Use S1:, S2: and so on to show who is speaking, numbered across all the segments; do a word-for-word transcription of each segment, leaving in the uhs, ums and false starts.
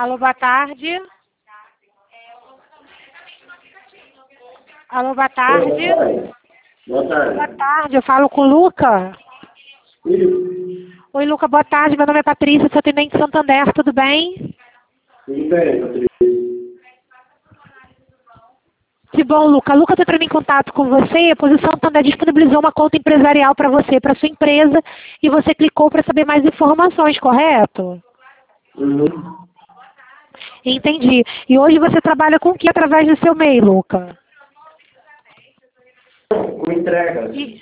S1: Alô, boa tarde. Alô, boa tarde.
S2: Boa tarde.
S1: Boa tarde, eu falo com o Luca.
S2: Sim.
S1: Oi, Luca, boa tarde. Meu nome é Patrícia, sou atendente Santander, tudo bem?
S2: Tudo bem, Patrícia.
S1: Que bom, Luca. Luca, estou entrando em contato com você, pois o Santander disponibilizou uma conta empresarial para você, para sua empresa, e você clicou para saber mais informações, correto?
S2: Uhum.
S1: Entendi. E hoje você trabalha com o que através do seu e-mail, Luca?
S2: Com entrega.
S1: E-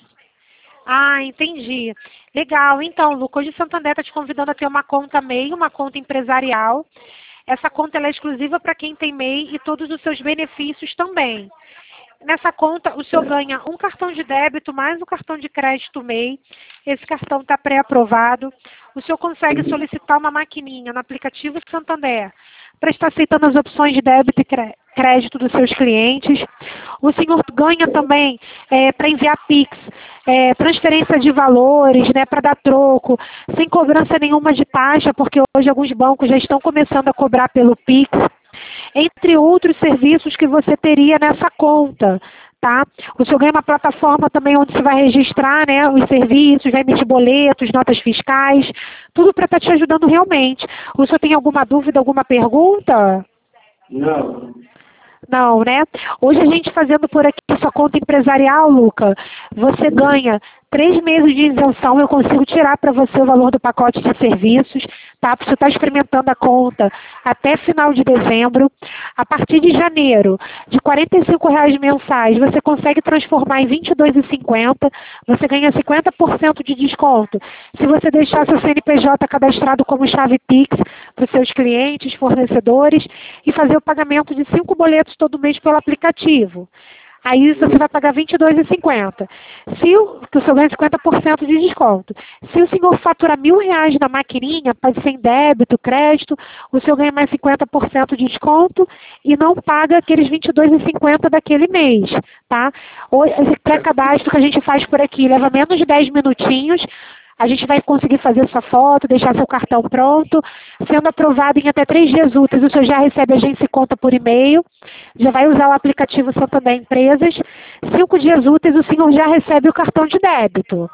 S1: Ah, entendi. Legal. Então, Luca, hoje o Santander está te convidando a ter uma conta M E I, uma conta empresarial. Essa conta ela é exclusiva para quem tem M E I e todos os seus benefícios também. Nessa conta, o senhor ganha um cartão de débito mais um cartão de crédito M E I. Esse cartão está pré-aprovado. O senhor consegue solicitar uma maquininha no aplicativo Santander para estar aceitando as opções de débito e cré- crédito dos seus clientes. O senhor ganha também para enviar Pix, é, transferência de valores, né, para dar troco, sem cobrança nenhuma de taxa, porque hoje alguns bancos já estão começando a cobrar pelo Pix, entre outros serviços que você teria nessa conta, tá? O senhor ganha uma plataforma também onde você vai registrar, né, os serviços, vai emitir boletos, notas fiscais, tudo para estar te ajudando realmente. O senhor tem alguma dúvida, alguma pergunta?
S2: Não.
S1: Não, né? Hoje a gente fazendo por aqui sua conta empresarial, Luca, você ganha três meses de isenção, eu consigo tirar para você o valor do pacote de serviços, tá? Você está experimentando a conta até final de dezembro. A partir de janeiro, de quarenta e cinco reais mensais, você consegue transformar em vinte e dois reais e cinquenta centavos, você ganha cinquenta por cento de desconto. Se você deixar seu C N P J cadastrado como chave Pix para os seus clientes, fornecedores, e fazer o pagamento de cinco boletos todo mês pelo aplicativo. Aí você vai pagar vinte e dois reais e cinquenta centavos. Se o, que o senhor ganha cinquenta por cento de desconto. Se o senhor faturar mil reais na maquininha, pode ser em débito, crédito, o senhor ganha mais cinquenta por cento de desconto e não paga aqueles vinte e dois reais e cinquenta centavos daquele mês, tá? Ou esse pré-cadastro que a gente faz por aqui leva menos de dez minutinhos. A gente vai conseguir fazer sua foto, deixar seu cartão pronto. Sendo aprovado em até três dias úteis, o senhor já recebe a agência e conta por e-mail. Já vai usar o aplicativo Santander Empresas. Cinco dias úteis, o senhor já recebe o cartão de débito.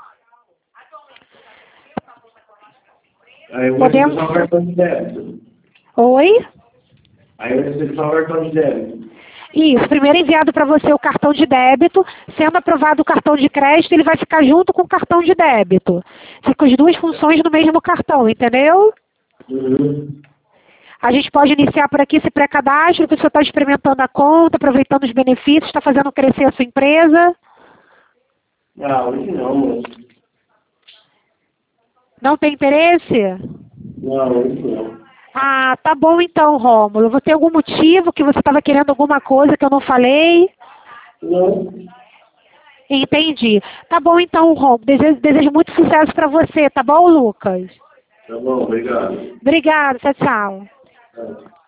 S2: Aí eu vou
S1: Podemos?
S2: receber só o cartão de débito.
S1: Oi?
S2: Aí eu recebo só o cartão de débito.
S1: Isso, primeiro enviado para você o cartão de débito, sendo aprovado o cartão de crédito, ele vai ficar junto com o cartão de débito. Fica as duas funções no mesmo cartão, entendeu?
S2: Uhum.
S1: A gente pode iniciar por aqui esse pré-cadastro, que o senhor está experimentando a conta, aproveitando os benefícios, está fazendo crescer a sua empresa.
S2: Ah, hoje não, moço.
S1: Não tem interesse?
S2: Não, hoje não.
S1: Ah, tá bom então, Rômulo. Você tem algum motivo que você estava querendo alguma coisa que eu não falei?
S2: Não.
S1: Entendi. Tá bom então, Rômulo. Desejo, desejo muito sucesso para você, tá bom, Lucas?
S2: Tá bom, obrigado.
S1: Obrigada, tchau, tchau.
S2: Tá.